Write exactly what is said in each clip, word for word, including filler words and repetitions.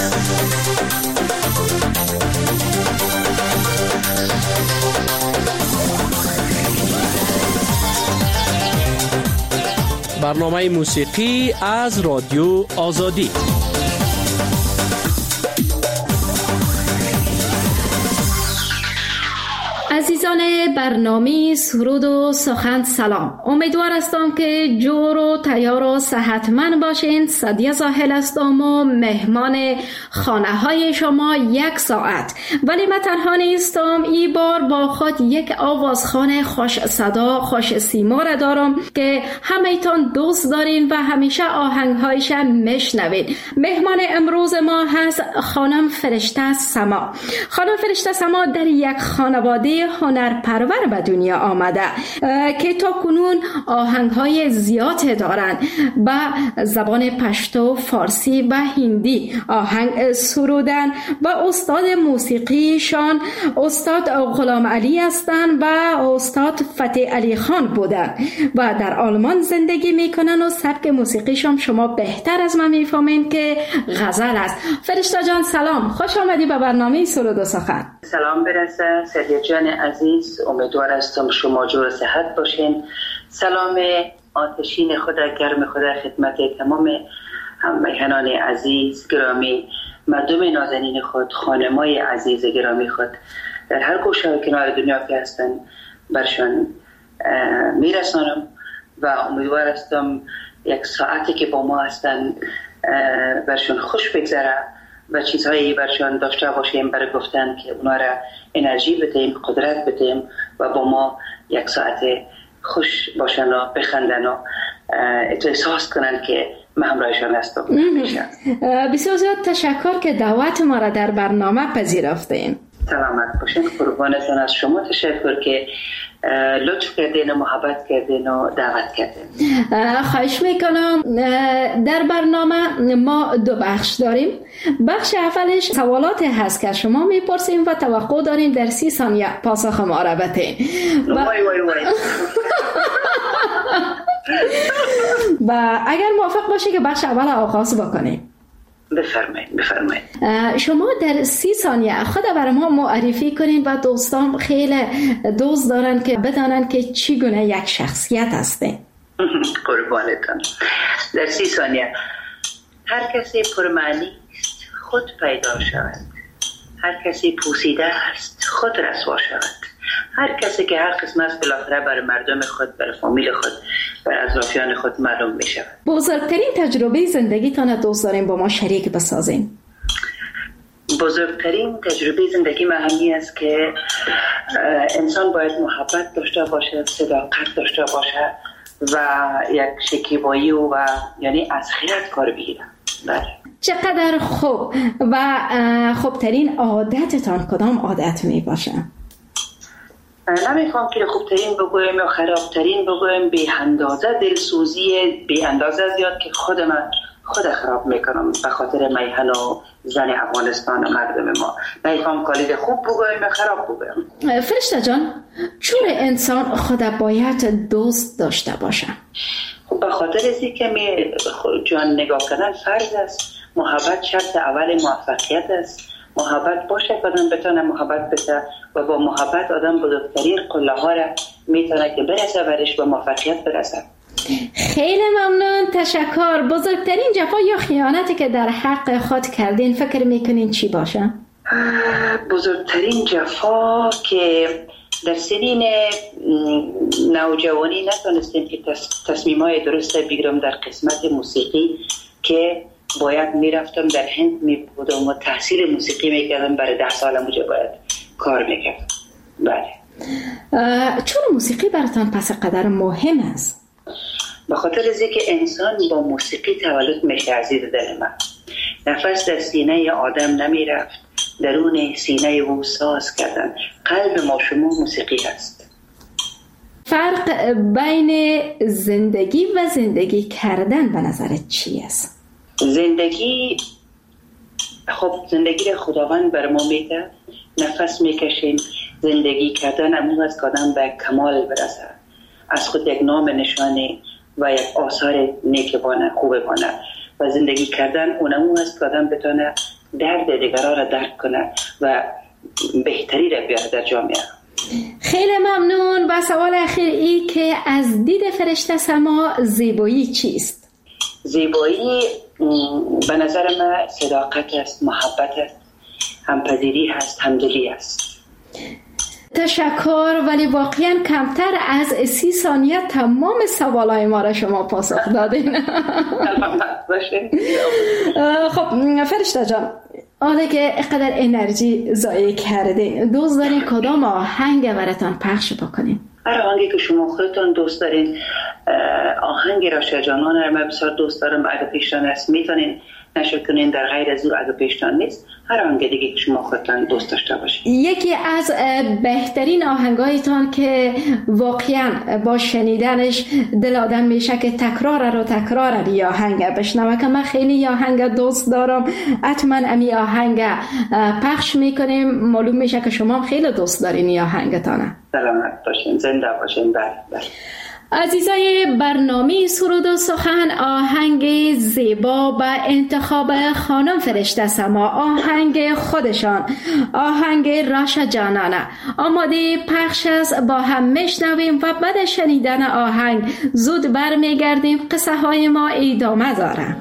برنامه موسیقی از رادیو آزادی. عزیزان برنامه سرود و سخن سلام. امیدوار هستم که جور و تیار و صحتمند باشین. سعدیه زاهل هستم و مهمان خانه های شما یک ساعت. ولی من تنها نیستم، این بار با خود یک آوازخوان خوش صدا خوش سیما را دارم که همه‌تان دوست دارین و همیشه آهنگهایش میشنوید. مهمان امروز ما هست خانم فرشته سما. خانم فرشته سما در یک خانواده هنرپرور به دنیا آمده که تا کنون آهنگهای زیاد دارند. به زبان پشتو، فارسی و هندی آهنگ سرودن و استاد موسیقیشان استاد غلام علی هستند و استاد فتح علی خان بودند و در آلمان زندگی میکنن و سبک موسیقیشان شما بهتر از من میفهمین که غزل است. فرشته جان سلام، خوش آمدی به برنامه سرود و سخن. سلام برسه سعدیه جان عزیز، امیدوار هستم شما جور صحت باشین. سلام آتشین خدا، گرم خدا خدمت تمام همراهان عزیز گرامی، مردم نازنین خود، خانمای عزیز گرامی خود در هر گوشه کنار دنیا که هستن برشان میرسانم و امیدوار هستم یک ساعتی که با ما هستن برشان خوش بگذره و چیزهایی برشان داشته باشیم برای گفتن که اونا را انرژی بدیم، قدرت بدیم و با ما یک ساعت خوش باشن و بخندن و اتو احساس کنن که من همراهشان هستم. بسیار زیاد تشکر که دعوت ما را در برنامه پذیرفتین. سلامت باشین، قربانتان از شما تشکر که لطف کردین و محبت کردین و دعوت کردین. خواهش میکنم. در برنامه ما دو بخش داریم. بخش اولش سوالاتی هست که شما میپرسیم و توقع داریم در سی ثانیه پاسخ ما را بدین. وای وای وای. و اگر موافق باشه که بخش اول آغاز بکنیم. بفرمایید بفرمایید. شما در سی ثانیه خود برای ما معرفی کنین و دوستان خیلی دوست دارن که بدانن که چی گونه یک شخصیت هسته. قربانتان. در سی ثانیه هر کسی پرمعنی است خود پیدا شود، هر کسی پوسیده است خود رسوا شود، هر کسی که هر قسم است بالاخره بر مردم خود، بر فامیل خود، بر اطرافیان خود معلوم می شود. بزرگترین تجربه زندگیتان دوست داریم با ما شریک بسازین. بزرگترین تجربه زندگی من همی است که انسان باید محبت داشته باشه، صداقت داشته باشه و یک شکیبایی و, و یعنی از خیرت کار بگیره. بله. چقدر خوب. و خوبترین عادتتان کدام عادت می باشه؟ نمیخوام که خوبترین بگویم یا خرابترین بگویم، به اندازه دلسوزی به اندازه زیاد که خود من خود خراب میکنم به خاطر میهن و زن افغانستان و مردم ما. نمیخوام کالید خوب بگویم یا خراب بگویم. فرشته جان، چون انسان خود باید دوست داشته باشه؟ خب به خاطر ازی که می جان نگاه کردن فرض است. محبت شرط اول موفقیت است. محبت باشه که آدم بتونه محبت بده و با محبت آدم بزرگترین قله ها را میتونه که برسه برش به موفقیت برسه. خیلی ممنون، تشکر. بزرگترین جفا یا خیانتی که در حق خود کردین فکر میکنین چی باشه؟ بزرگترین جفا که در سنین نوجوانی نتونستیم که تصمیمای درست بگیرم در قسمت موسیقی که باید میرفتم در هند میبودم و تحصیل موسیقی میکردم. برای ده سال مجھے باید کار میکردم. بله. چون موسیقی براتان پس قدر مهم است؟ به خاطر از اینکه انسان با موسیقی تولد میشه عزیز دل من. نفس در سینه آدم نمیرفت، درون سینه او ساز کردن. قلب ما شما موسیقی هست. فرق بین زندگی و زندگی کردن به نظرت چی است؟ زندگی خب زندگی را خداوند بر ما میده، نفس میکشیم. زندگی کردن امون از که آدم به کمال برسه، از خود یک نام نشانه و یک آثار نیک بانه خوب بانه و زندگی کردن اونمون است که آدم بتونه درد دیگران را درک کنه و بهتری را بیاره در جامعه. خیلی ممنون. و سوال اخیر ای که از دید فرشته سما زیبایی چیست؟ زیبایی به نظر من صداقت است، محبت است، همپذیری هست، همدلی است. تشکر. ولی واقعا کمتر از سی ثانیه تمام سوالای ما را شما پاسخ دادین. خب فرشته جان، حالا که اقدر انرژی ضایع کردین، دوست دارین کدام آهنگ براتون پخش بکنین؟ هر آهنگی که شما خودتون دوست دارین. آهنگ راشد جانان رو من بسیار دوست دارم. اگه پیشتان است میتونین نشر کنین، در غیر از او اگه پیشتان نیست هر آهنگ دیگه که شما خودتان دوست داشته باشین. یکی از بهترین آهنگایتان که واقعا با شنیدنش دل آدم میشه که تکرار رو تکرار یا آهنگ بشنوه، که من خیلی یا آهنگ دوست دارم، حتما امی آهنگ پخش میکنیم. معلوم میشه که شما خیلی دوست دارین یا آهنگتانه. سلامت باشین، زنده باشین. بله بله. عزیزای برنامه سرود و سخن، آهنگ زیبا به انتخاب خانم فرشته سما، آهنگ خودشان، آهنگ راشد جانانه آماده پخش است. با هم میشنویم و بعد شنیدن آهنگ زود برمیگردیم. قصه های ما ادامه داره.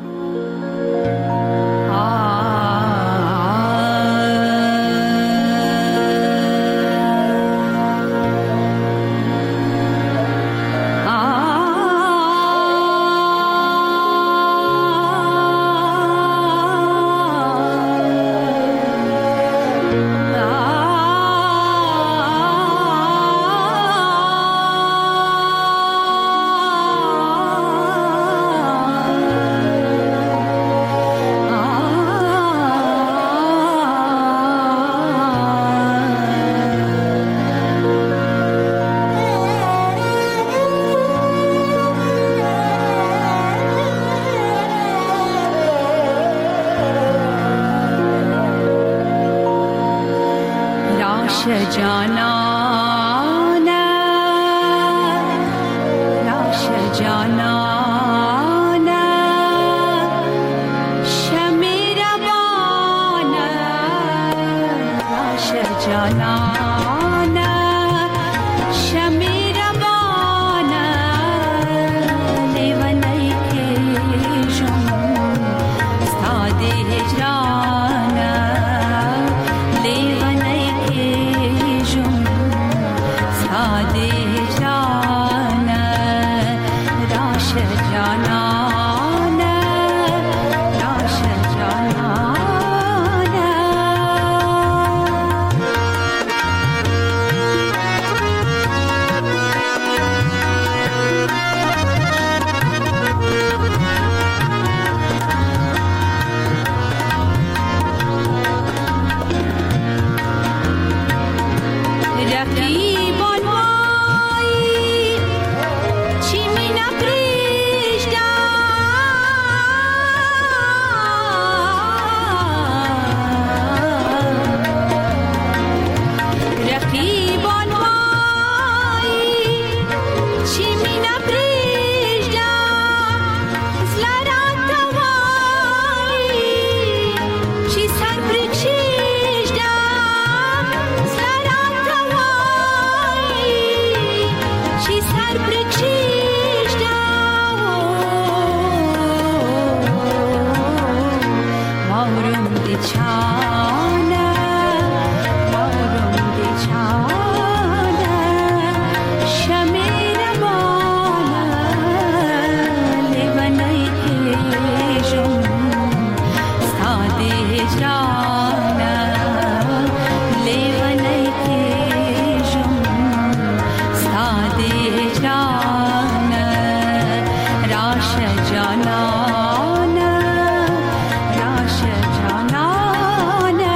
جانانه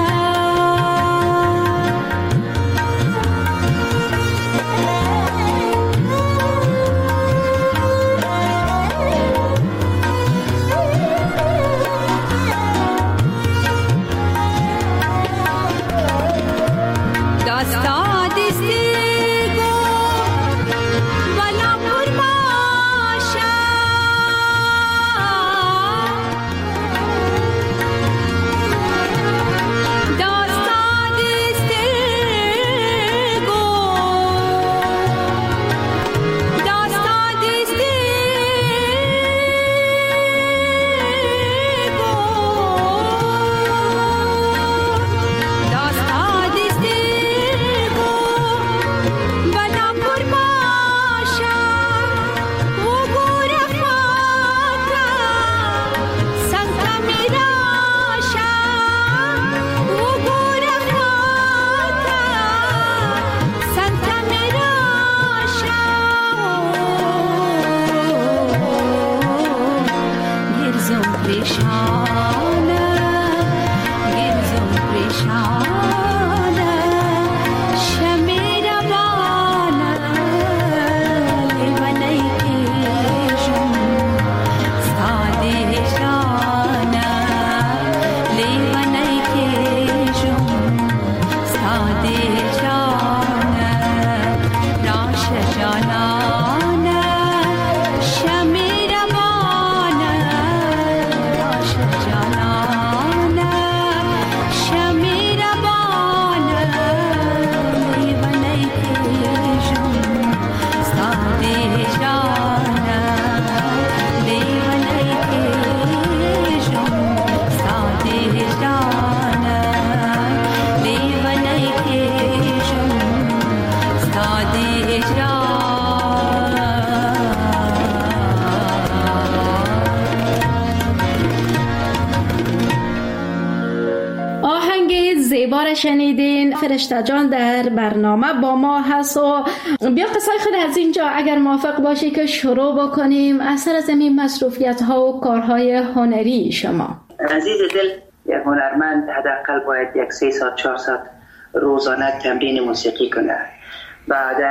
زیبا شنیدین. فرشته جان در برنامه با ما هست و بیا قصه خود از اینجا اگر موافق باشی که شروع بکنیم از سر زمین مصروفیت ها و کارهای هنری شما. عزیز دل، یک هنرمند حداقل باید یک سه ساعت چهار ساعت روزانه تمرین موسیقی کنه. بعداً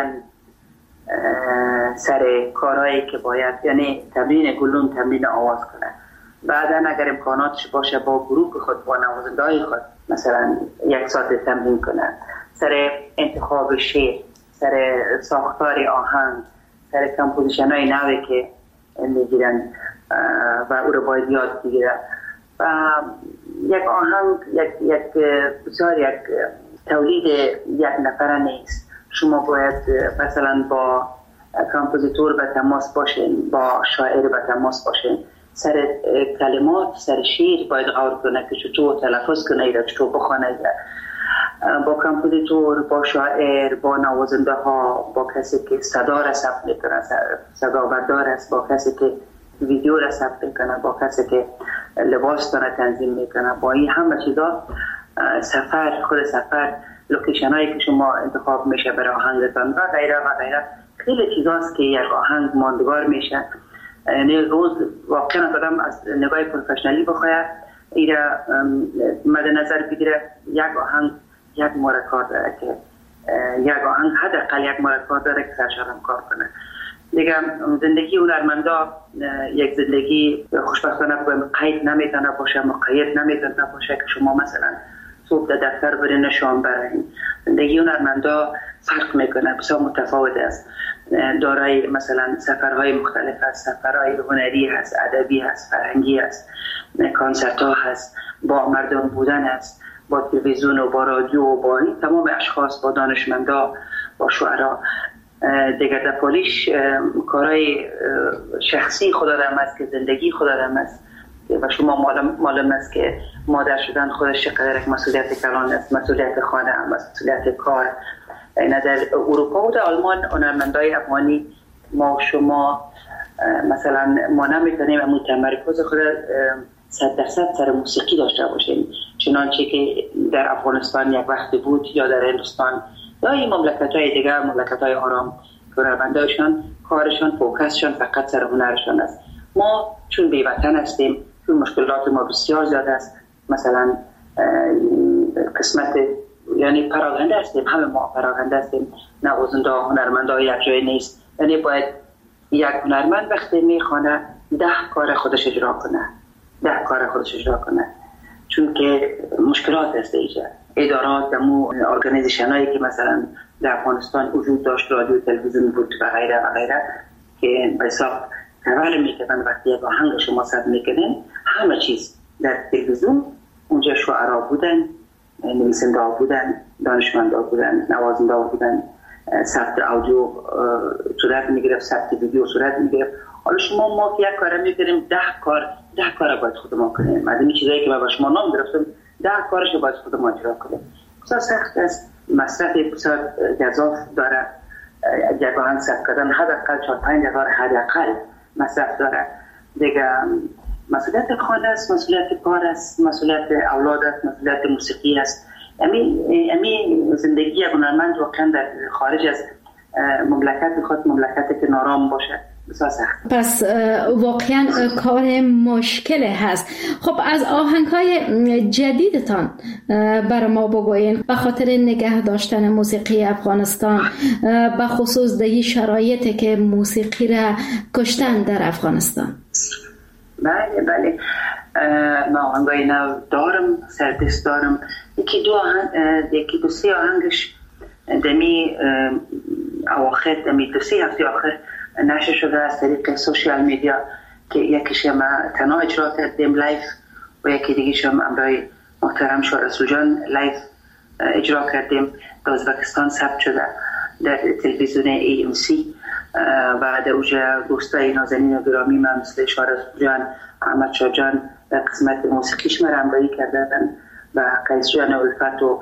سر کارهایی که باید، یعنی تمرین گلون، تمرین آواز کنه. بعداً اگر امکاناتش باشه با گروه خود، با نوازنده‌های خود مثلا یک ساعت تمرین کنه. سر انتخاب شعر، سر ساختار آهنگ، سر کمپوزیشن های نوی که میگیرن و او رو باید یاد بگیرن. و یک آهنگ یک یک بسیار یک تولید یک نفره نیست. شما باید مثلا با کمپوزیتور به تماس باشین، با شاعر به تماس باشین، سر کلمات، سر شعر باید غور کنه که چطور تلفظ کنه یا چطور بخونه. با کمپوزیتور، با شاعر، با نوازنده ها، با کسی که صدا را ثبت میکنه، صدا بردار است، با کسی که ویدیو را ثبت میکنه، با کسی که لباس را تنظیم میکنه. با این همه چیزا سفر، خود سفر، لوکیشن هایی که شما انتخاب میشه برای آهنگتان و غیره و غیره، خیلی چیزاست که یک آهنگ ماندگار میشه. یعنی روز واقعا آدم از نگاه پروفشنالی بخواه ایره مد نظر بگیره یک آهنگ یک مورد کار داره که یک آهنگ حداقل یک مورد کار داره که سرشارم کار کنه. دیگه زندگی هنرمندا یک زندگی خوشبختانه قید نمیتونه باشه، مقید نمیتونه باشه که شما مثلا صبح در دفتر برین شام برین. زندگی هنرمندا فرق میکنه، بسیار متفاوت است. دارای مثلا سفرهای مختلف هست، سفرهای هنری هست، ادبی هست، فرهنگی هست، کنسرت ها هست، با مردم بودن هست، با تلویزیون و با رادیو و با این تمام اشخاص، با دانشمندا، با شعرا. دیگر در پولیش کارهای شخصی خدا رحم است که زندگی خدا رحم است و شما معلوم, معلوم است که مادر شدن خودش چقدر یک مسئولیت کلان است، مسئولیت خانه، مسئولیت کار. این در اروپا و در آلمان هنرمندای افغانی ما و شما مثلا ما نمیتونیم امون تمرکز خود صد درصد سر موسیقی داشته باشیم، چنانچه که در افغانستان یک وقتی بود یا در هندوستان یا این مملکت‌های دیگر، مملکت‌های آرام، هنرمندایشان کارشان، فوکسشان فقط سر هنرشان است. ما چون بی‌وطن هستیم، چون مشکلات ما بسیار زیاد است، مثلا قسمت یعنی پراکنده هستیم، همه ما پراکنده هستیم، نوازنده هنرمنده یک جای نیست. یعنی باید یک هنرمند وقتی میخوانه ده کار خودش اجرا کنه، ده کار خودش اجرا کنه، چون که مشکلات هست ایجا. ادارات دمو ارگانیزیشن هایی که مثلا در افغانستان وجود داشت، رادیو تلویزیون بود و غیره و غیره، که به حساب تبر میکنن وقتی یک آهنگ شما ثبت میکنین، همه چیز در تلویزیون اونجا شعرا بودن، نویسنده بودن، دانشمندا بودن، نوازنده بودن، ثبت اودیو صورت میگرفت، ثبت ویدیو صورت میگرفت. حالا شما ما یک کار میکنیم، ده کار ده کار باید خود ما کنیم. از این چیزایی که با شما نام گرفتم، ده کارش باید خود ما اجرا کنیم. بسیار سخت است، مصرف بسیار گزاف داره. یک آهنگ ثبت کردن حداقل چهار پنج هزار حداقل مصرف داره. دیگه مسئولیت خانه است، مسئولیت کار است، مسئولیت اولاد است، مسئولیت موسیقی است. امی امی زندگی هنرمند واقعا در خارج از مملکت خود، مملکتی که نارام باشه، بسیار سخت. پس واقعا کار مشکل هست. خب از آهنگ‌های جدیدتان بر ما بگوین، به خاطر نگه داشتن موسیقی افغانستان، به خصوص دهی شرایطی که موسیقی را کشتن در افغانستان. بله بله، ما آهنگای نو دارم، سردست دارم. یکی دو آهنگ، یکی دو سه آهنگش دمی اواخر، دمی دو سه هفته آخر نشر شده از طریق سوشیال میدیا که یکیش ما تنها اجرا کردیم لایف و یکی دیگه‌ش هم امرای محترم شاه رسول جان لایف اجرا کردیم. در ازبکستان ثبت شده در تلویزیون ای ام سی و در اوجه دوستای نازنین و گرامی من مثل شاه رسول جان، احمد شاه جان در قسمت موسیقیش من همراهی کردن و قیس جان الفت و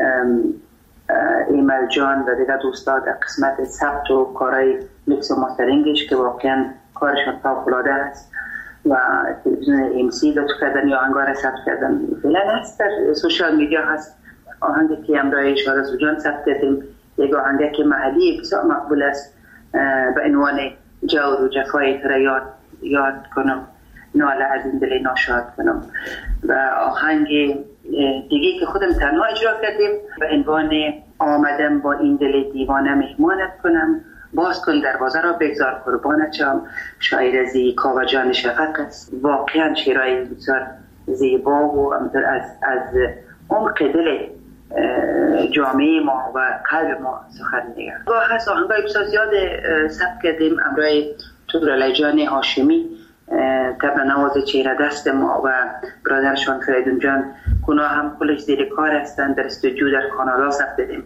ایمل جان و دیگر دوستا در قسمت ثبت و کارهای میکس و ماسترینگش که واقعا کارشان فوق‌العاده است و تلویزیون ام سی لطف کردن یا انگار ثبت کردن. فعلا هست در سوشال میدیا هست آهنگی که امرای شارز جان ثبت کردیم یک آهنگی که محلی بسیار مقبول است به عنوان جور و جفای تر یاد یاد کنم، ناله از این دل ناشاد کنم. و آهنگ دیگه که خودم تنها اجرا کردیم به عنوان آمدم با این دل دیوانه مهمانت کنم، باز کن دروازه را بگذار قربانت شم. شاعر از کاوه جان شفق است. واقعا شعرهای بسیار زیبا و از از عمق دل جامعه ما و قلب ما سخن میگه. گاه هست آهنگای بسیار زیاد ثبت کردیم امرای تورالای جان هاشمی، طبع نواز چهره دست ما و برادرشان فریدون جان اونا هم کلش زیر کار هستن، در استودیو در کانادا ثبت دادیم.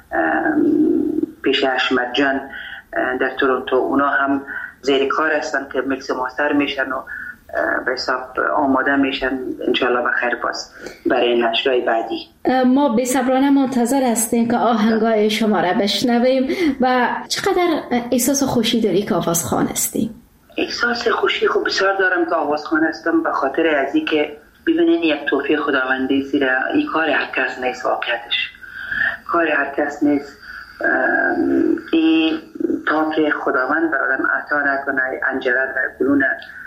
پیش احمد جان در تورنتو اونا هم زیر کار هستن که میکس ماستر میشن و به حساب آماده میشن انشالله بخیر باز برای نشرهای بعدی. ما بی‌صبرانه منتظر هستیم که آهنگای شما را بشنویم. و چقدر احساس خوشی داری که آوازخوان هستی؟ احساس خوشی خوب بسیار دارم که آوازخوان هستم، به خاطر ازی که ببینین یک توفیق خداوندی زیر این کار هر کس نیست، واقعیتش کار هر کس نیست. این تا که خداوند برادم عطا نکنه انجره در بلون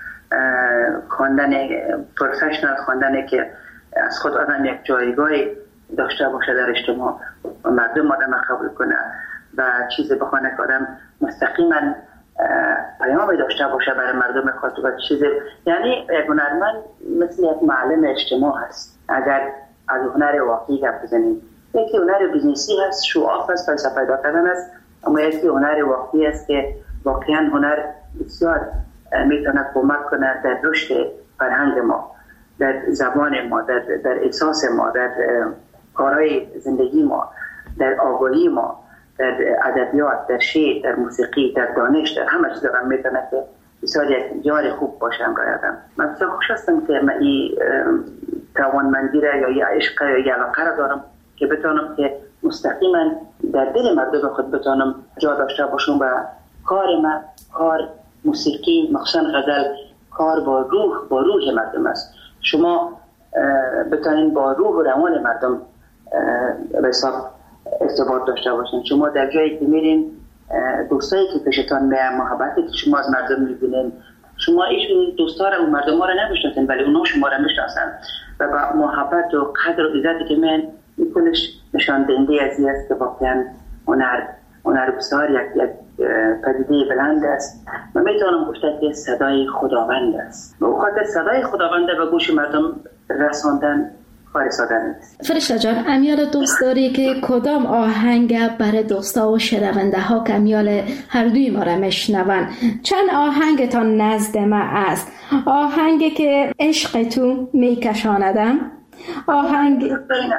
خواندن پروفشنال خواندن که از خود آدم یک جایگاهی داشته باشه در اجتماع و مردم آدم قبول کنه و چیزی بخونه که آدم مستقیما پیامی داشته باشه برای مردم خود و چیزی، یعنی یک هنرمند مثل یک معلم اجتماع هست. اگر از هنر واقعی گپ بزنیم، یکی هنر بیزنسی هست، شو آف هست، فلسفه پیدا کردن است، اما یکی هنر واقعی است که واقعا هنر بسیار میتونه کمک کنه در رشد فرهنگ ما، در زبان ما، در, در احساس ما، در کارهای زندگی ما، در آگاهی ما، در ادبیات، در شعر، در موسیقی، در دانش، در همه چیز هم میتونه که بسیار یک یار خوب باشم برای آدم. من بسیار خوش هستم که من این توانمندی را یا این عشق یا این علاقه را دارم که بتانم که مستقیما در دل مردم خود بتانم جا داشته باشم و کار من، کار موسیقی مخصوصا غزل، کار با روح با روح مردم است. شما بتانین با روح و روان مردم به حساب ارتباط داشته باشین. شما در جایی که میرین دوستایی که پیشتان میان، محبتی که شما از مردم میبینین، شما ایشون دوستا رو و مردم ها رو نمیشناسین ولی اونا شما رو میشناسن و با محبت و قدر و عزتی که من میکنش نشان دهنده ازی است که واقعا هنر هنر بسیار یک یک پدیده بلند است و میتونم گفته که صدای خداوند است و او خاطر صدای خداوند به گوش مردم رساندن کار ساده نیست. فرشته جان، امیال دوست داری که کدام آهنگ برای دوستا و شنونده ها که امیال هر دوی ما را میشنون، چند آهنگتان نزد ما است؟ آهنگی که عشق تو میکشاندم، آهنگ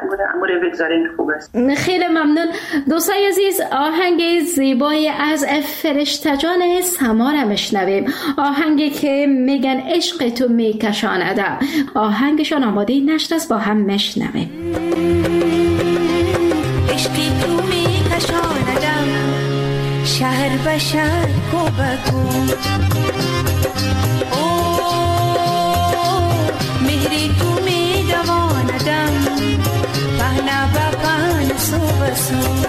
خیلی ممنون دوستای عزیز. آهنگ زیبای از فرشته جان سما را میشنویم، آهنگی که میگن عشق تو میکشاندم. آهنگشان آماده نشر است، با هم میشنویم. عشق تو میکشاندم شهر به شهر کو به کو، مهری تو میدواندم پهنا به پهن سو بسو،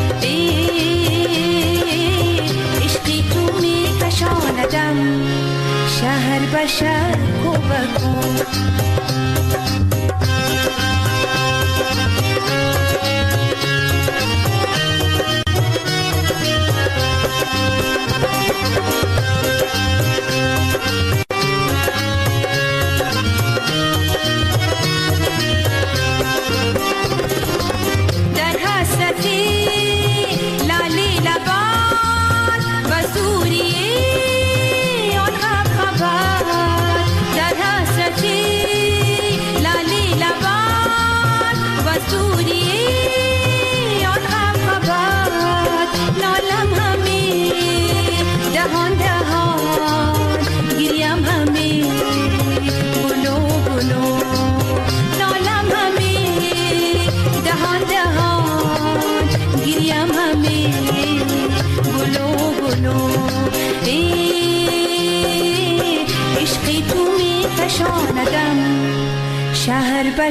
عشقی تو میکشاندم شهر به شهر کو به کو.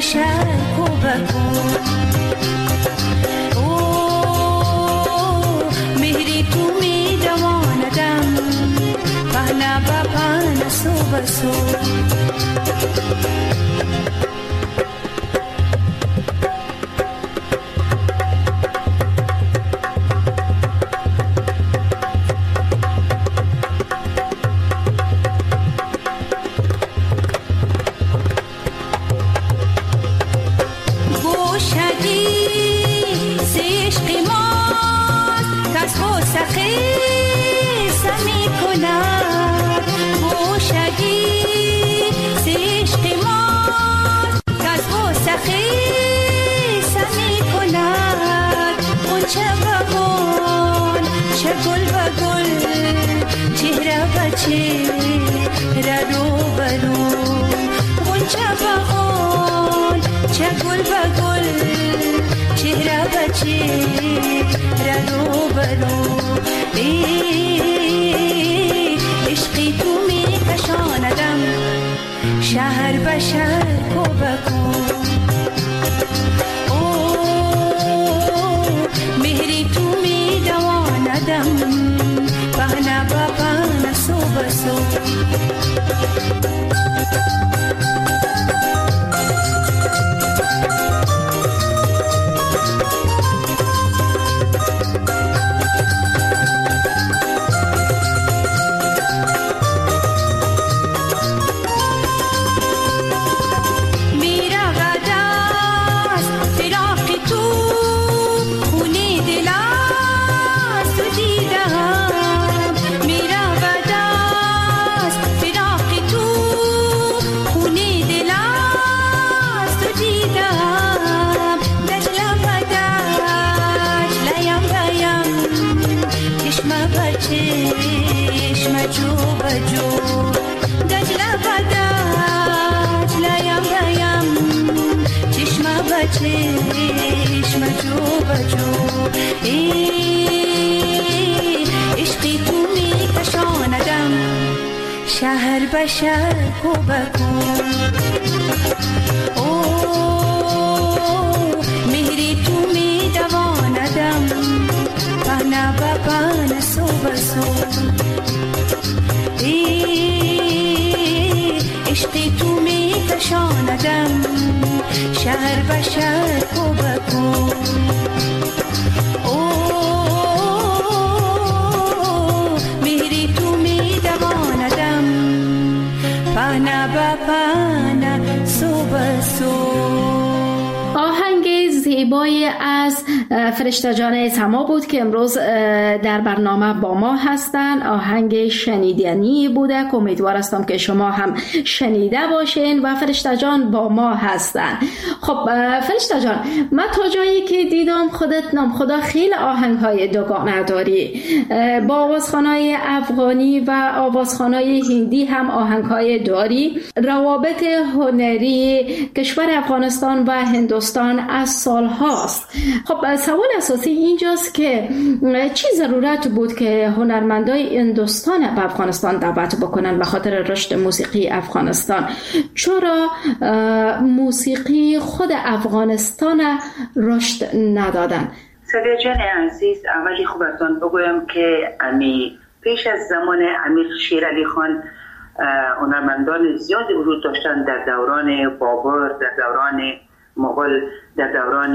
بشر کو بکن او مهری تو می دواندم پهنا با پهنا سو بسو شهر بشر کو بکن او مهری تو می دواندم پهنا با پهنا سو بسو چشم جو بجو عشقی تو می کشاندم شهر بشر کو بکن او مهری تو می دواندم پهنا با پهنا سو بسو عشقی تو می کشاندم شهر بشر کو بکن او مهری تو می دواندم پهنا با پهنا سو بسو. آهنگ زیبای از فرشته جان سما بود که امروز در برنامه با ما هستن. آهنگ شنیدنی بوده که امیدوار هستم که شما هم شنیده باشین و فرشته جان با ما هستن. خب فرشته جان، من تا جایی که دیدم خودت نام خدا خیلی آهنگ های دوگانه داری، با آوازخوانای افغانی و آوازخوانای هندی هم آهنگ های داری. روابط هنری کشور افغانستان و هندوستان از سال هاست. خب سوال اساسی اینجاست که چی ضرورت بود که هنرمندای هندوستان به افغانستان دعوت بکنن به خاطر رشد موسیقی افغانستان؟ چرا موسیقی خود افغانستان رشد ندادن؟ سدیه جان عزیز، اولی خوبتان بگویم که امی پیش از زمان امیر شیر علی خان هنرمندان زیادی وجود داشتن در دوران بابر، در دوران مغول، در دوران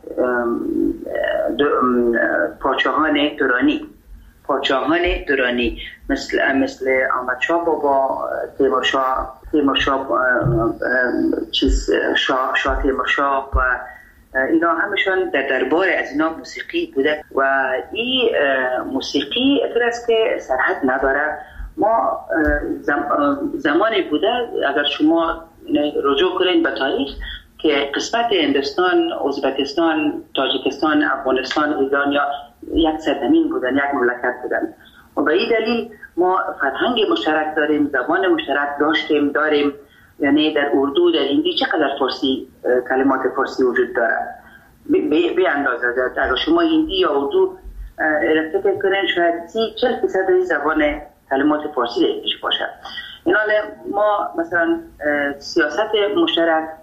پادشاهان درانی پادشاهان درانی مثل مثل احمد شاه بابا، تیمورشاه تیمورشاه چیز شاه شاه تیمورشاه و اینا همشون در دربار از اینا موسیقی بوده و این موسیقی اطور است که سرحد نداره. ما زمانی بوده اگر شما رجوع کنید به تاریخ که قسمت هندوستان، ازبکستان، تاجیکستان، افغانستان، ایران یا یک سرزمین بودن، یک مملکت بودن و به این دلیل ما فرهنگ مشترک داریم، زبان مشترک داشتیم داریم. یعنی در اردو، در هندی چقدر فارسی کلمات فارسی وجود داره به اندازه. اگر شما هندی یا اردو فکر کنین شاید سی چل فیصد زبان کلمات فارسی درش باشه. این حال ما مثلا سیاست مشترک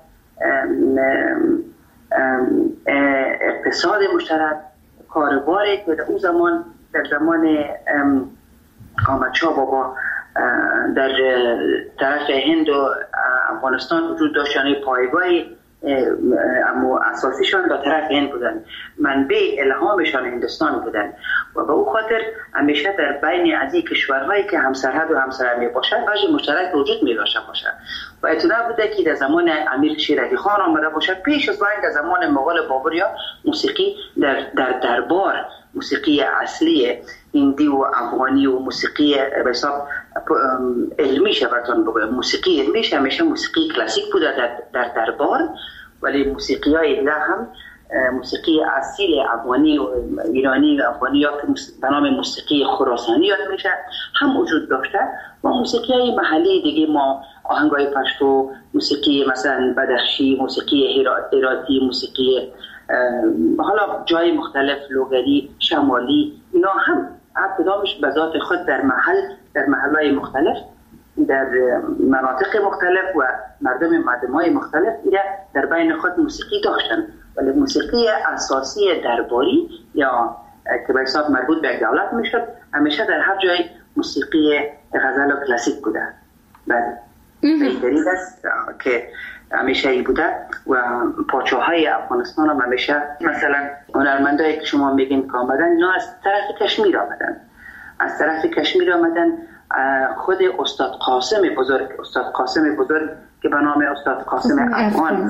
اقتصاد مشترک، کاروباری که در اون زمان در زمان احمد شاه بابا در طرف هند و افغانستان وجود داشت، یعنی پایگاهی اما اساسیشان در طرف هند بودن، منبع الهامشان هندوستان بودن و به او خاطر همیشه در بین از این کشورهایی که همسرحد و همسر می باشد وجه مشترک وجود می داشته باشد و اطلاع بوده که در زمان امیر شیر علی خان آمده باشد. پیش از این در زمان مغول بابریا موسیقی در در دربار، موسیقی اصلی هندی و افغانی و موسیقی به حساب علمی شبرتان بگویم، موسیقی علمیش همیشه موسیقی کلاسیک بوده در, در دربار، ولی موسیقی های دیگر هم موسیقی اصیل افغانی و ایرانی و افغانی یا که به نام موسیقی خراسانی یاد میشه هم وجود داشته و موسیقی های محلی دیگه ما آهنگای پشتو، موسیقی مثلا بدخشی، موسیقی هراتی، موسیقی حالا جای مختلف لوگری، شمالی، اینا هم ابتدامش به ذات خود در محل در محلهای مختلف در مناطق مختلف و مردم مردمای مختلف در بین خود موسیقی داشتن، ولی موسیقی اساسی درباری یا که به حساب مربوط به دولت میشد همیشه در هر جای موسیقی غزل و کلاسیک بوده. بله بهترین است که همیشه ای بوده و پاچاهای افغانستان هم همیشه مثلا هنرمندایی که شما میگین که آمدن اینا از طرف کشمیر آمدن از طرف کشمیر آمدن خود استاد قاسم بزرگ استاد قاسم بزرگ که به نام استاد قاسم افغان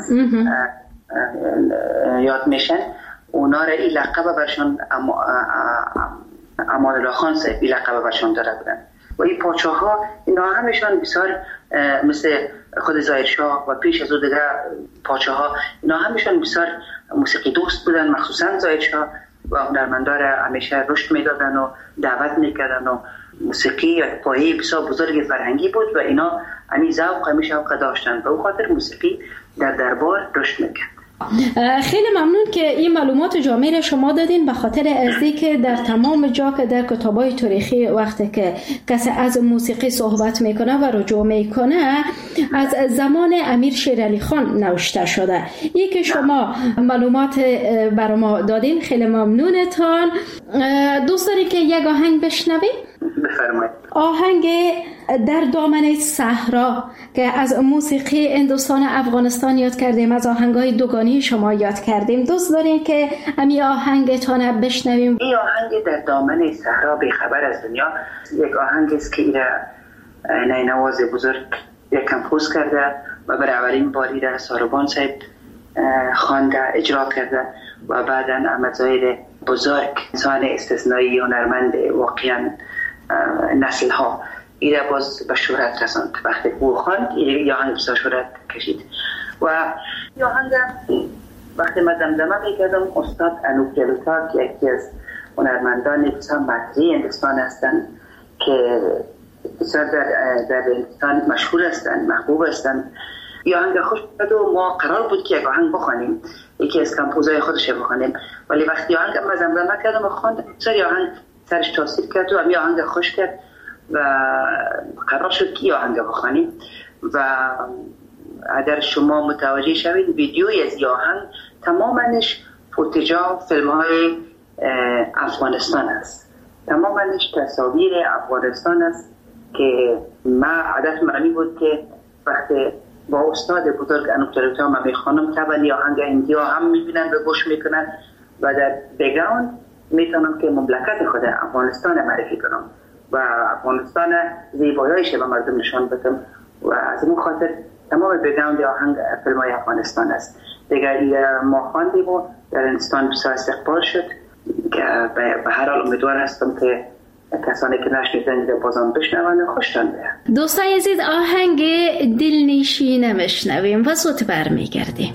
یاد میشن، اونا را این لقب برشان امان الله خان صاحب این لقب برشان داده بودن و این پاچاها اینا همشان بسیار مثل خود ظاهر شاه و پیش از او دیگر پاچاها اینا همشان بسیار موسیقی دوست بودن، مخصوصا ظاهر شاه و هنرمندا را همیشه رشد میدادن و دعوت میکردن و موسیقی پایه بسیار بزرگ فرهنگی بود و اینا همین ذوق همیشه ذوق داشتن و به خاطر موسیقی در دربار رشد میکرد. خیلی ممنون که این معلومات جامع را شما دادین، به خاطر ازدی که در تمام جا که در کتابای تاریخی وقتی که کسی از موسیقی صحبت میکنه و رجوع میکنه از زمان امیر شیر علی خان نوشته شده. این که شما معلومات برای ما دادین خیلی ممنونتان. دوست دارید که یک آهنگ بشنویم؟ بفرمایید. آهنگ در دامن صحرا که از موسیقی هندوستان افغانستان یاد کردیم، از آهنگای دوگانی شما یاد کردیم. دوست دارین که همین آهنگتان بشنویم؟ این آهنگ در دامن صحرا بی خبر از دنیا یک آهنگ است که ایره نینواز بزرگ یک کمپوز کرده و برای اولین باری را ساروبان صاحب خوانده اجرا کرده و بعدا احمد ظاهر بزرگ انسان استثنایی هنرمند واقعا نسل ها ایره باز به شهرت رساند. وقتی او خواند این آهنگ بسیار شهرت کشید و این آهنگ وقتی من دمدمه میکردم استاد انوپ جلوتا که یکی از هنرمندان بسیار مطرح هندوستان هستند که بسیار در, در هندوستان مشهور هستند، محبوب هستند، این آهنگ خوش بود و ما قرار بود که یک آهنگ بخوانیم، یکی از کمپوزهای خودش بخوانیم، ولی وقتی آهنگ من دمدمه کردم و خواندم بسیار آهنگ سرش تاثیر کرد و همین آهنگ خوش کرد و قرار شد که آهنگ بخوانیم و اگر شما متوجه شوید ویدیوی از آهنگ تمامش فوتجا فیلم های افغانستان است، تمامش تصاویر افغانستان است که ما عادت معنی بود که وقتی با استاد بزرگ انوپ جلوتا ما میخوانم طبعا آهنگ هندی ها هم میبینن و گوش میکنن و در بگراند میتونم که مملکت خود افغانستان معرفی کنم و افغانستان زیباییش به مردم نشان بدم و از این خاطر تمام بگراند آهنگ فیلم های افغانستان است. دیگر ما خواندیم و در هندوستان بسیار استقبال شد که به هر حال امیدوار هستم که کسانی که نشنیدن بازم بشنون خوشتان بیاد. دوستان عزیز آهنگ دلنشینه میشنویم و زود برمیگردیم.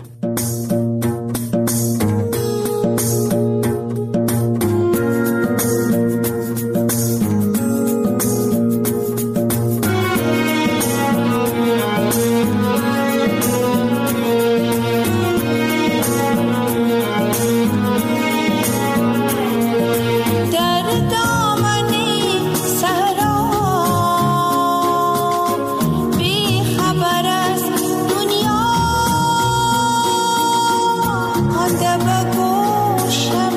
دنیا خوانده به گوشم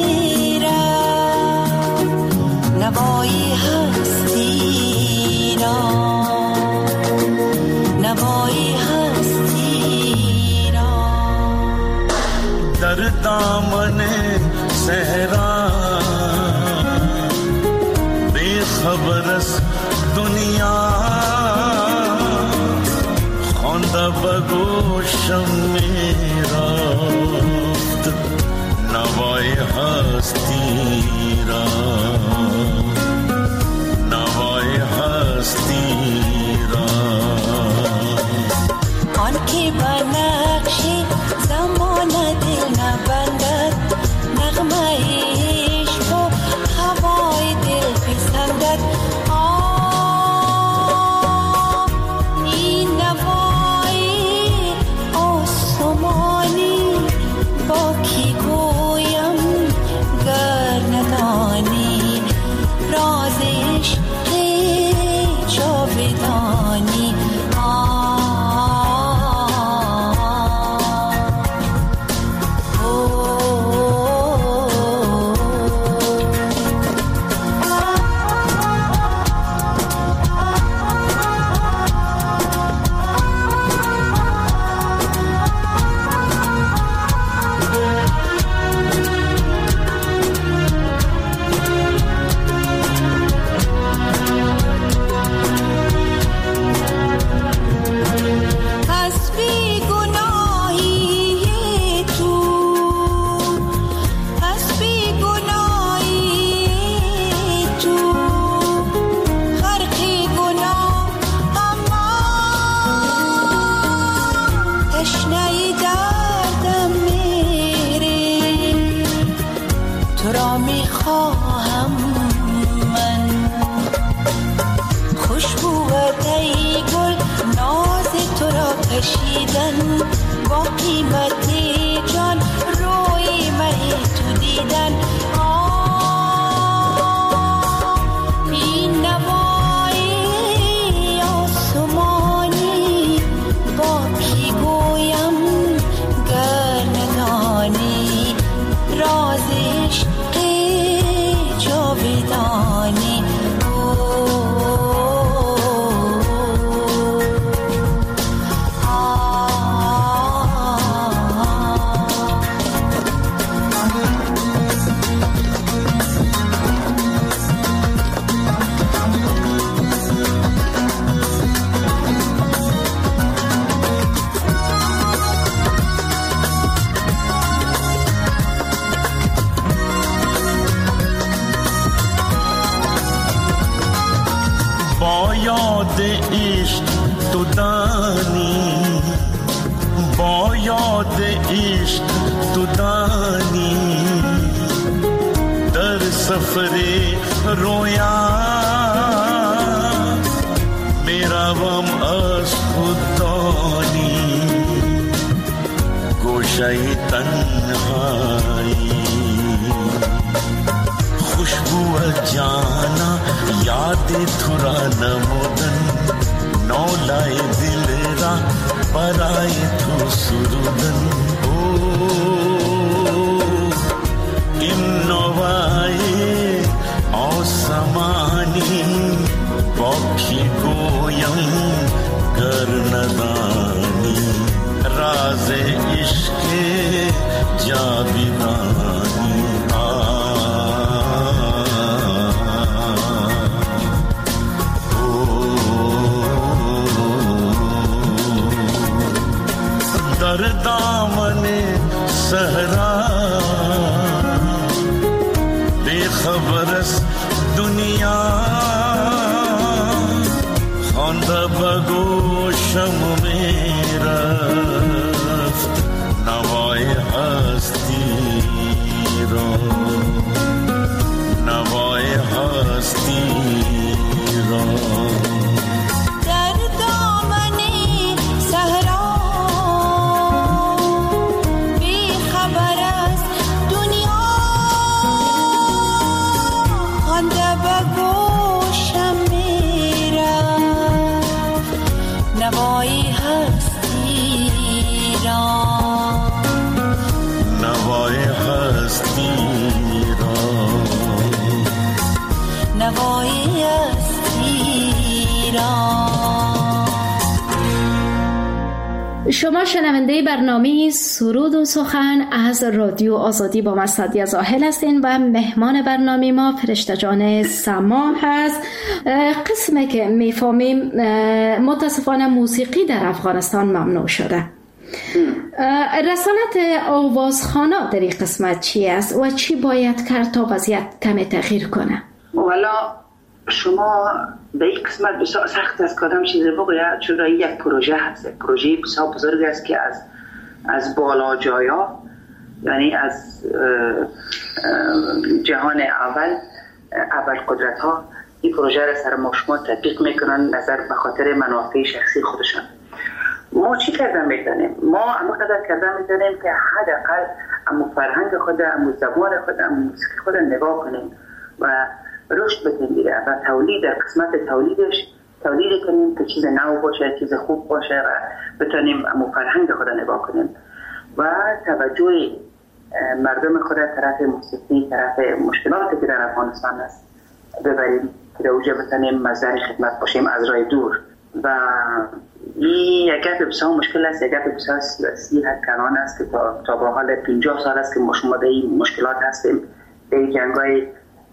میرفت نوایی هستی را، نوایی هستی را. در دامن صحرا بی خبر از دنیا خوانده به گوشم میرفت نوای هستی را، نوای هستی را. آن که به نقشی زمان دل نبندد، نغمه ایش و هوای دل پسندد. آه این نوایی آسمانی با کی گویم گر ندانی راز عشق جاودانی. با قیمت جان روی مه تو دیدن. آه این نوایی آسمانی با کی گویم گر ندانی راز عشق جاودانی. با یاد عشق تو دانی، با یاد عشق تو دانی در سفر رویا میروم از خود دانی گوشه تنهایی. خوشبو جانا یاد تو را نمودن نولای دل را برای تو سرودن. او این نوای آسمانی با کی گویم گر ندانی راز عشق جاودانی. در دامن صحرا بے خبر از دنیا خوانده به گوشم میرفت نوای هستی را، نوای هستی را. نوایی شما شنونده برنامه سرود و سخن از رادیو آزادی با من سعدیه زاهل هستین و مهمان برنامه ما فرشته جان سما هست. قسمی که میفهمیم متاسفانه موسیقی در افغانستان ممنوع شده. رسالت آوازخوانا در این قسمت چی است و چی باید کرد تا وضعیت کمی تغییر کنه؟ والا شما به این قسمت بسیار سخت است کدام چیزی بگوید، چون یک پروژه هست، پروژه بسیار بزرگ است که از از بالا جایا، یعنی از جهان اول اول قدرت ها این پروژه را سر ما شما تطبیق میکنن نظر به خاطر منافع شخصی خودشان. ما چی کردن میتونیم؟ ما اما قدر کردن میتونیم که حداقل امو فرهنگ خود، امو زبان خود، امو موسیقی خود نگاه کنیم و رشد بدیم و تولید در قسمت تولیدش تولید کنیم که چیز نو باشه، چیز خوب باشه و بتونیم امو فرهنگ خود نگاه کنیم و توجه مردم خود طرف موسیقی، طرف مشکلاتی که در افغانستان است ببریم که در اوجه بتونیم مظهر خدمت باشیم از راه دور. و این یک گپ بسیار مشکل است، یک گپ بسیار سیاسی کنان است که تا, تا با حال پنجاه سال است که ما شما در این مشکلات هستیم. در جنگای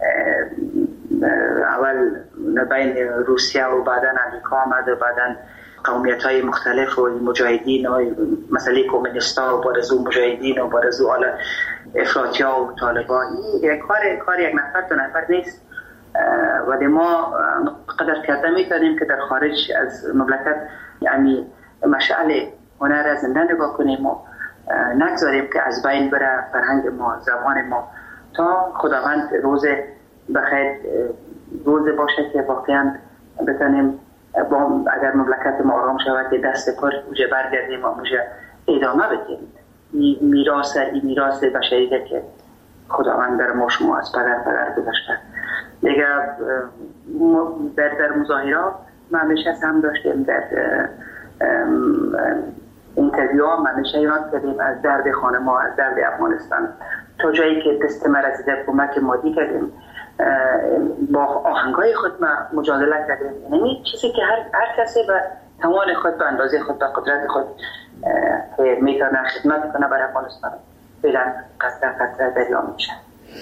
اول بین روسیه و بعدا امریکا آمد و بعدا قومیت های مختلف و مجاهدین و مسئله کمونیستا و بارزو مجاهدین و بارزو آل افراطی ها و طالبان. این کار کار یک نفر دو نفر نیست، ولی ما قدر کرده میتونیم که در خارج از مملکت یعنی مشعل هنر را زنده نگاه کنیم و نگذاریم که از بین بره فرهنگ ما، زبان ما، تا خداوند روز بخیر روز باشه که واقعا بتونیم با اگر مملکت ما آرام شود که دست پر اوجه برگردیم و اوجه ادامه بدیم میراث این میراث بشریه که خداوند در ما شما از پدر پدر گذاشته. دیگه در در مظاهرات ما همیشه هم داشتیم، در اینترویو ها ما همیشه یاد کردیم از درد خانه ما، از درد افغانستان، تا جایی که دست ما رسیده کمک مادی کردیم، با آهنگای خود ما مجادله کردیم. یعنی چیزی که هر هر کسی به توان خود، به اندازه خود، به قدرت خود که میتونه خدمت کنه برای افغانستان فعلا قطره قطره دریا میشه.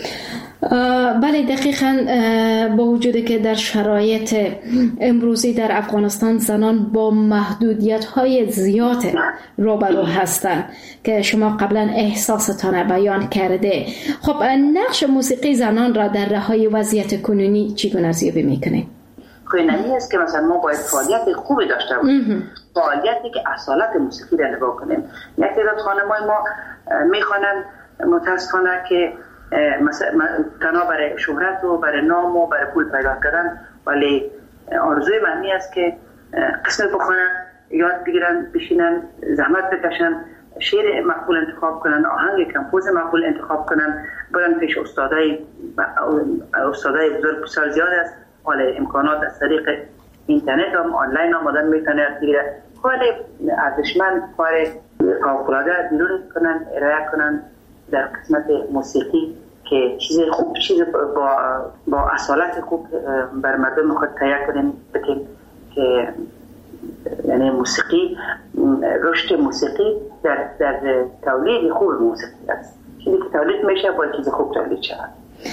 بله دقیقاً، با وجودی که در شرایط امروزی در افغانستان زنان با محدودیت‌های زیاد روبرو هستند که شما قبلا احساستان بیان کرده. خب نقش موسیقی زنان را در رهایی وضعیت کنونی چگونه ارزیابی می‌کنید؟ خیلی است که مثلا ما باید فعالیت خوبی داشته باشیم، فعالیتی که اصالت موسیقی را نگاه کنیم. یک تعداد خانم‌های ما می‌خوانند متأسفانه که مثلا تنها برای شهرت و برای نام و برای پول پیدا کردن، ولی آرزوی من این است که قسم بخونن، یاد بگیرن، بشینن، زحمت بکشن، شعر مقبول انتخاب کنن، آهنگ کمپوز مقبول انتخاب کنن، برن پیش استادای استادای بزرگ بسیار زیاد است. حالا امکانات از طریق اینترنت هم آنلاین هم آدم میتونه بگیره. ولی ارزشمند کار فوق‌العاده بیرون کنن، ارائه کنن در قسمت موسیقی که چیز خوب، چیز با با اصالت خوب بر مردم خود تهیه کنیم بتیم که یعنی موسیقی، رشد موسیقی در در تولید خوب موسیقی است. چیزی که تولید میشه باید چیز خوب تولید شود.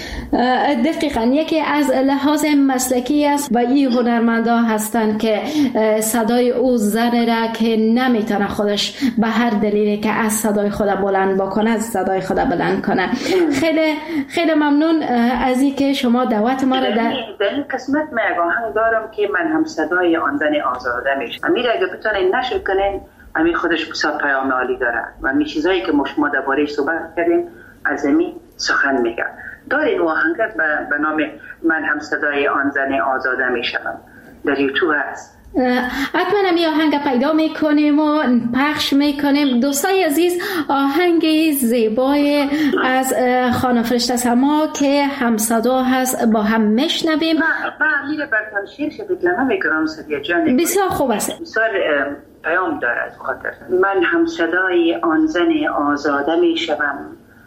دقیقاً یکی از لحاظ مسلکی است و این هنرمندا هستند که صدای او زن را که نمیتونه خودش به هر دلیلی که از صدای خود بلند بکنه صدای خود بلند کنه. خیلی خیلی ممنون از این که شما دعوت ما را در در این قسمت من یک آهنگ دارم که من هم صدای آن زن آزاده میشم. امیر اگه بتونین نشر کنین، امیر خودش بسیار پیام عالی داره و می چیزایی که ما شما درباره‌اش صحبت کردیم از زمین سخن میگه. دارین آهنگ به نام من هم صدای آن زن آزاده میشم، در یوتیوب هست. حتما می آهنگ پیدا میکنیم و پخش میکنیم. دوستای عزیز، آهنگ زیبای از خانم فرشته سما که هم صدا هست با هم میشنویم. من میره برتان شیر شده کلمه میکنم سدیه جان، بسیار خوب است، بسیار پیام داره از خاطر من هم صدای آن زن آزاده میشم،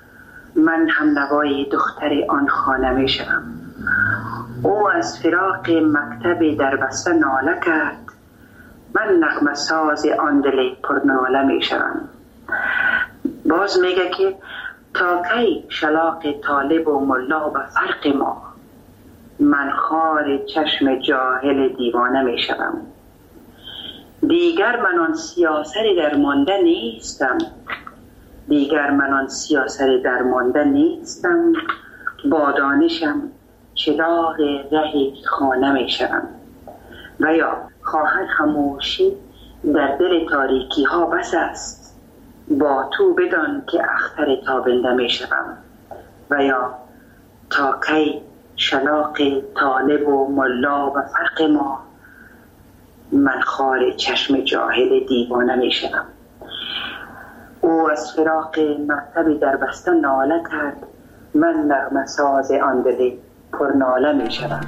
من هم نوای دختر آن خانه می شدم. او از فراق مکتب در بسته ناله کرد، من نغمه ساز آن دل پرناله می شوم. باز میگه که تا کی شلاق طالب و ملا به فرق ما، من خار چشم جاهل دیوانه می شوم. دیگر من آن سیاسری درمانده نیستم، دیگر من آن سیاسری درمانده نیستم. با دانشم چراغ ره خانه می شوم. و یا خواهد خاموشی در دل تاریکی ها بس است، با تو بدان که اختر تابنده می شوم. و یا تا کی شلاق طالب و ملا و فرق ما، من خار چشم جاهل دیوانه می شوم. او از فراق مکتب در بسته ناله کرد، من نغمه ساز آن دل پرناله می شوم.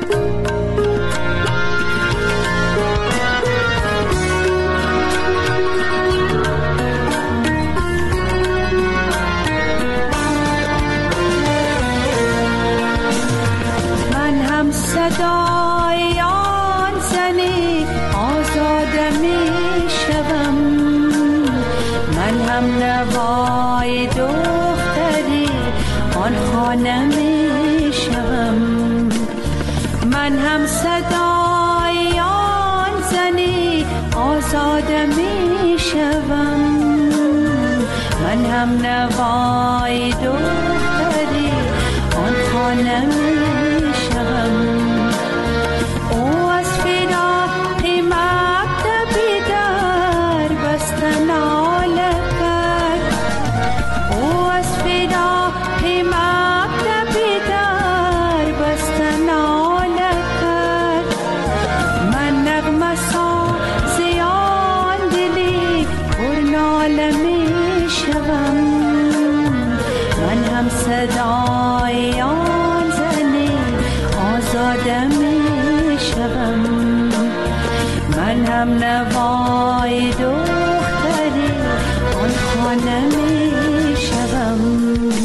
من هم صدای آن زنی آزاده می شوم، من هم نوای دختری آن خانه می شوم. من هم صدای آن زنی آزاده می شوم، من هم نوای دختری آن خانه می شوم. او از فراق مکتبی در بسته ناله کرد، او از فراق مکتبی در بسته ناله کرد. من نغمه ساز آن دلی پرناله می شوم، من هم صدای آن زنی آزاده می شوم، من هم نوای دختری آن خانه می شوم.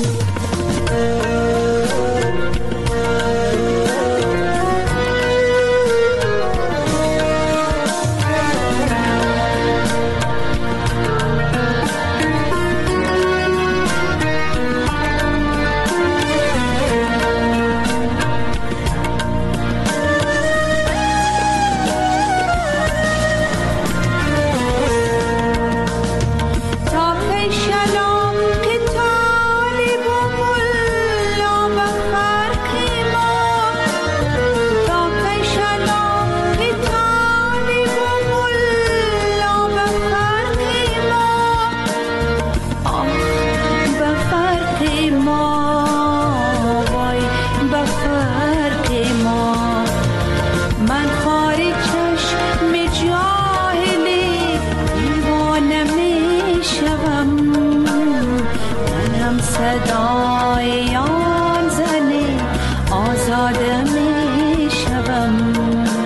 صدای آن زنی آزاده می شوم.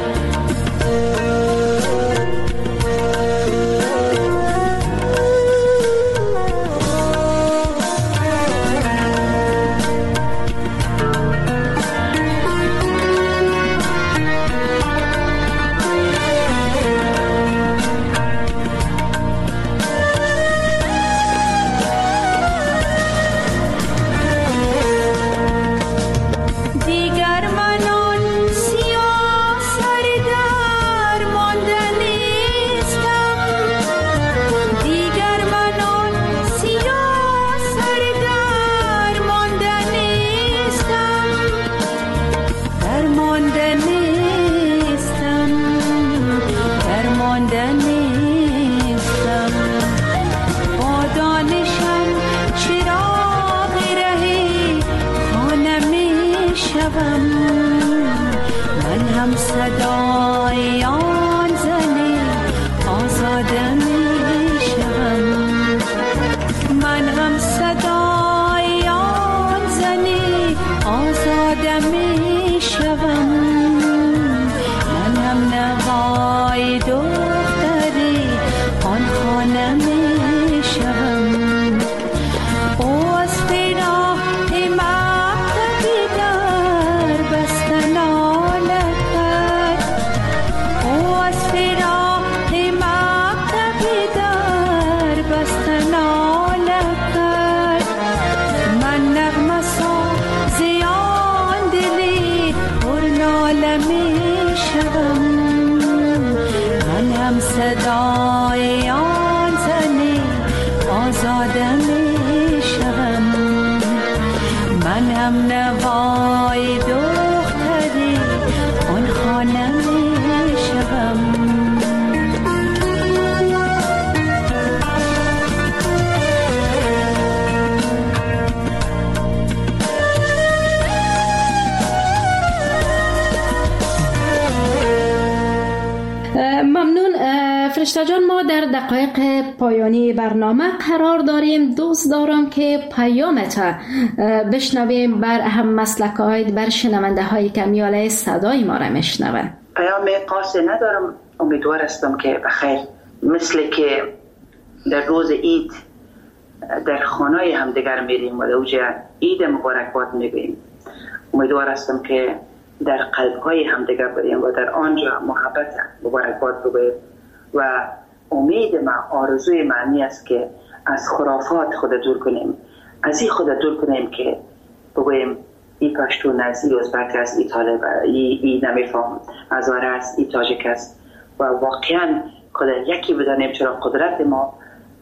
صدای آن زنی آزاده می شوم. من هم صدای آن زنی آزاده می شوم. من هم نوای دختری آن خانه می شوم. او از فراق مکتبی در بسته ناله کرد. او هم نوای دختری آن خانم شبم. ممنون فرشته جان. ما در دقایق پایانی برنامه قرار داریم. دوست دارم که پیامت بشنویم بر هم مسلک‌های بر شنونده هایی که میاله صدای ما را میشنون. پیام قاصی ندارم. امیدوار هستم که بخیر، مثل که در روز عید در خانه هم دیگر میریم و در اوجه عید مبارکباد میگوییم. امیدوار هستم که در قلب‌های هم دیگر بریم و در آنجا محبت مبارکباد بگوییم و امید ما، آرزوی معنی است که از خرافات خود دور کنیم، از این خود دور کنیم که بگوییم ای پشتون است، ای ازبک است، ای طالب، ای, ای نمیفهم ازاره است، ای تاجیک است و واقعا خود یکی بدانیم، چرا قدرت ما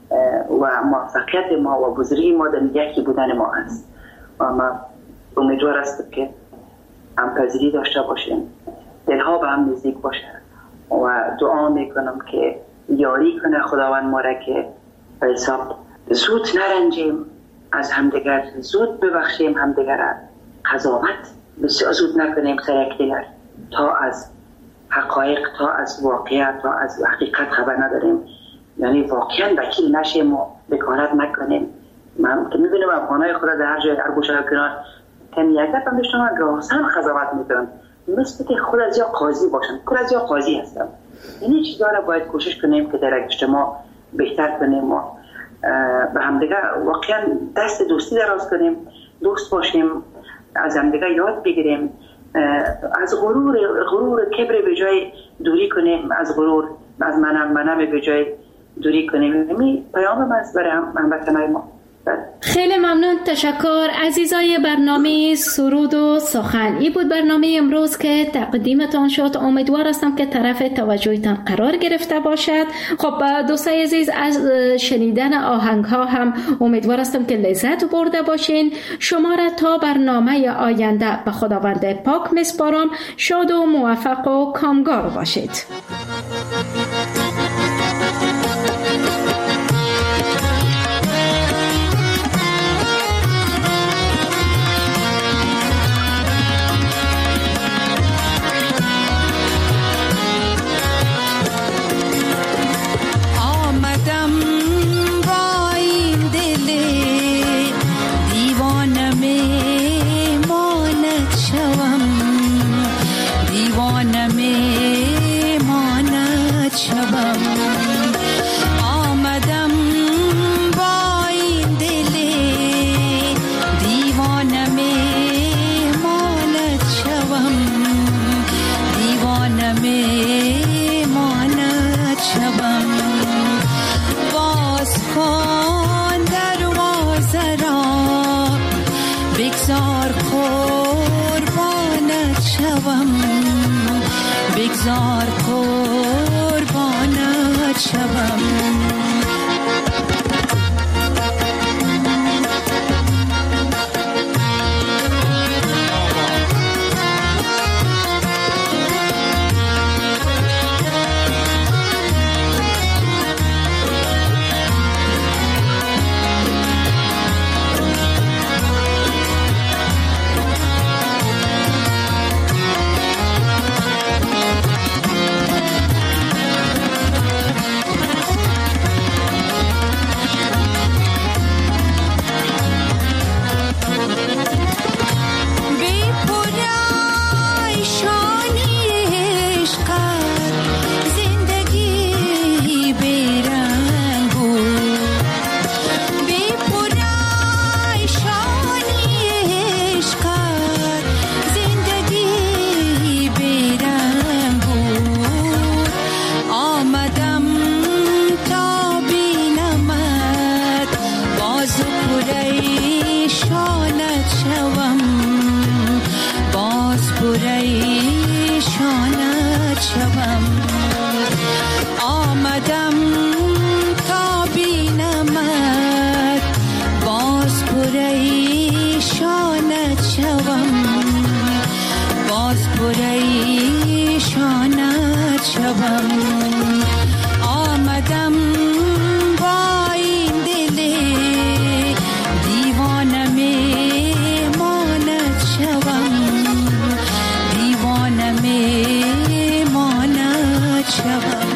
و موفقیت ما و بزرگی ما در یکی بودن ما است. و ما امیدوار هستم که همپذیری داشته باشیم، دلها به هم نزدیک باشه و دعا میکنم که یاری کنه خداوند ما را که به حساب زود نرنجیم از همدیگر، زود ببخشیم همدیگر، قضاوت بسیار زود نکنیم سر یکدیگر تا از حقایق، تا از واقعیت، تا از حقیقت خبر نداریم، یعنی واقعا وکیل نشیم و بکارت نکنیم. من که میبینم افغانای خدا در هر جای هر گوشه کنار کمی یک دفعه میشتم راسن قضاوت میکنم، مثل که خود از یا قاضی باشم، خود از یا قاضی هستم. این چیزا را باید کوشش کنیم که در اجتماع بهتر کنیم و به همدیگر واقعا دست دوستی دراز کنیم، دوست باشیم، از همدیگر یاد بگیریم، از غرور غرور کبر به جای دوری کنیم، از غرور از منم منم به جای دوری کنیم. همین پیام من برای هموطنان ما. خیلی ممنون، تشکر. عزیزای برنامه سرود و سخن، این بود برنامه امروز که تقدیمتان شد. امیدوار هستم که طرف توجهتان قرار گرفته باشد. خب دوستای عزیز، از شنیدن آهنگ ها هم امیدوار هستم که لذت برده باشین. شما را تا برنامه آینده به خداوند پاک میسپارم. شاد و موفق و کامگار باشید. بگذار قربانت شوم. باز پریشانت شوم. آمدم با این دل دیوانه میماند شوم، دیوانه میماند شوم.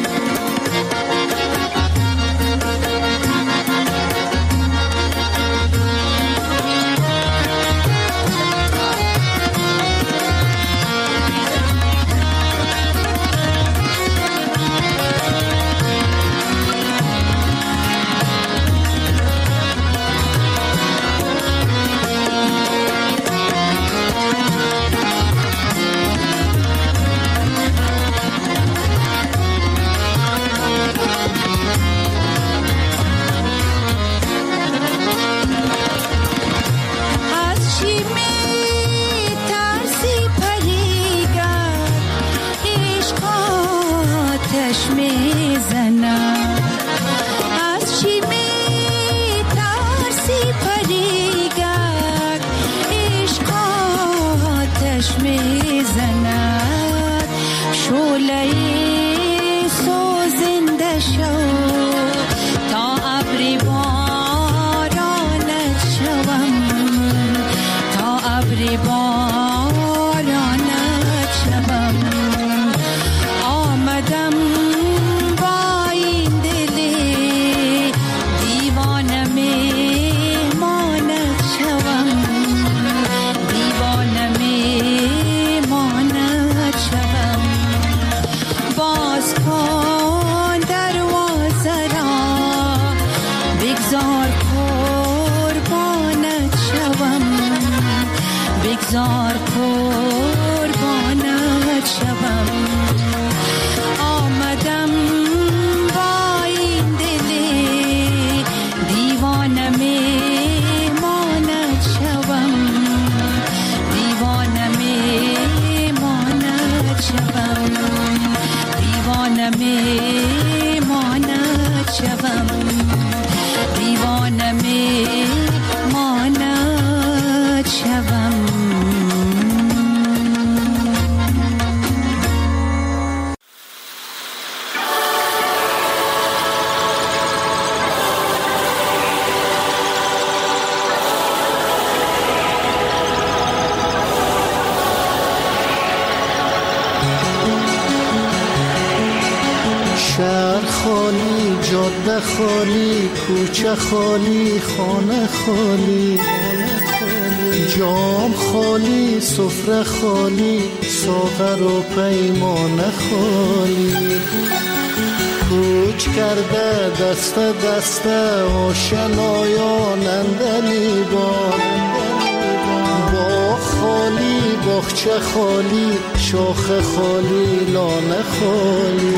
بگذار قربانت شوم. آمدم با این دل دیوانه میماند شوم، دیوانه میماند شوم، دیوانه میماند شوم، دیوانه میماند شوم. شهر خالی، جاده خالی، کوچه خالی، خانه خالی، جام خالی، سفره خالی، ساغر و پیمانه خالی. کوچ کرده دست دست آشنایان اندلی بار، باغ خالی، باغچه خالی، شاخ خالی، لانه خالی.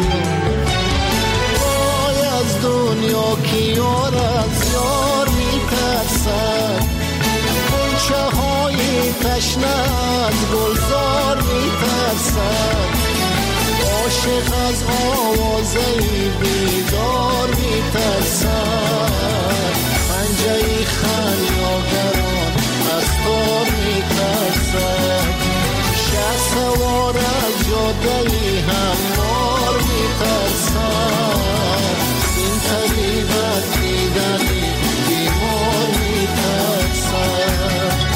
دنیا کی یار از یار میترسد، غنچه های تشنه از گلزار میترسد. عاشق از آوازه بیدار میترسد، پنجه خمیازگران از تار میترسد. شه سوار از جاده هموار میترسد، این طبیب از دیدنی بیمار میترسد.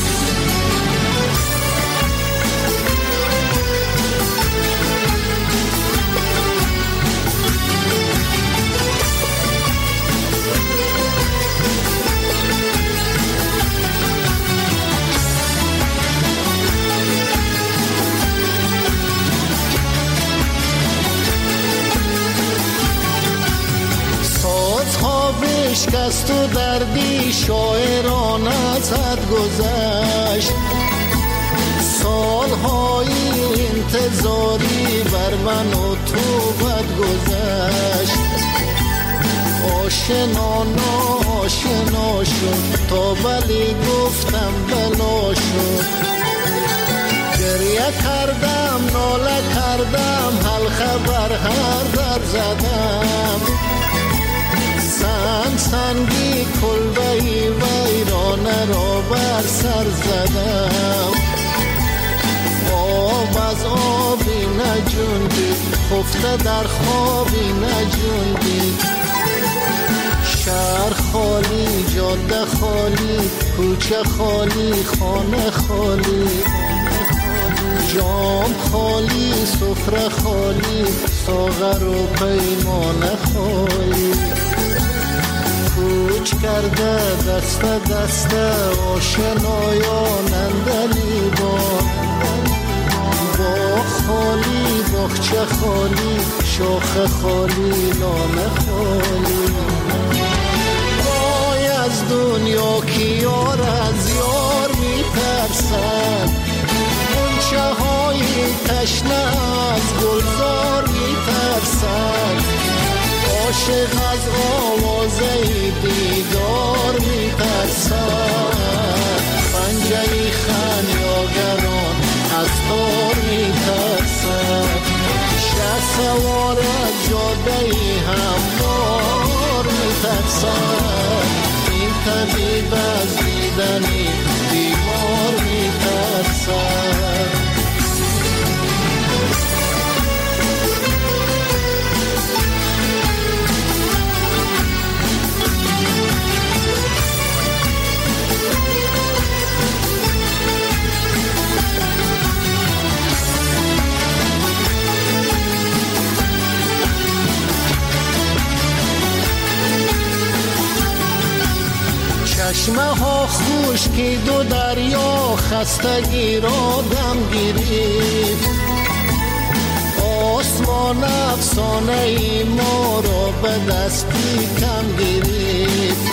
بشکست و دردی شاعران از حد گذشت، سالهای انتظاری بر من و تو بد گذشت. آشنا ناشنا شد تا بلی گفتم بلا شد. گریه کردم ناله کردم حلقه بر هر در زدم. سنگ سنگی کلبهی ویرانه را بر سر زدم. نبردی، خفته در خوابی نجوندی. شهر خالی، جاده خالی، کوچه خالی، خانه خالی. جام خالی، سفره خالی، ساغر و پیمانه خالی. کوچ کرده دست دست آشنایان اندلیبان. باغ خالی، باغچه خالی، شاخه خالی، لانه خالی. وای از دنیا که یار از یار میترسد، غنچه های تشنه از گلزار میترسد. عاشق از آوازه دیدار میترسد، پنجه خمیازگران از تار میترسد. شه سوار از جاده هموار میترسد، این طبیب از دیدنی بیمار میترسد. چشمه ها خشکی دو دریا، خستگی را دم گرفت. آسمان افسانه ای ما را به دستی کم گرفت.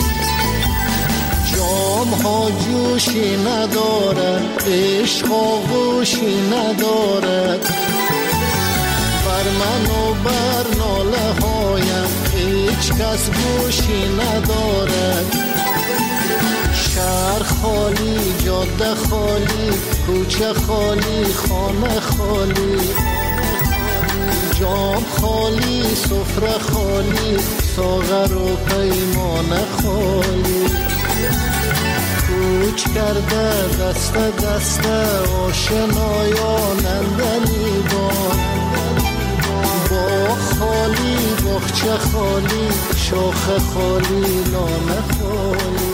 جام ها جوشی ندارد، عشق آغوشی ندارد. بر من و بر ناله هایم هیچ کس گوشی ندارد. شهر خالی، جاده خالی، کوچه خالی، خانه خالی. جام خالی، سفره خالی، ساغر و پیمانه خالی. کوچ کرده دست دست آشنایان اندلیبان. باغ خالی، باغچه خالی، شاخه خالی، لانه خالی.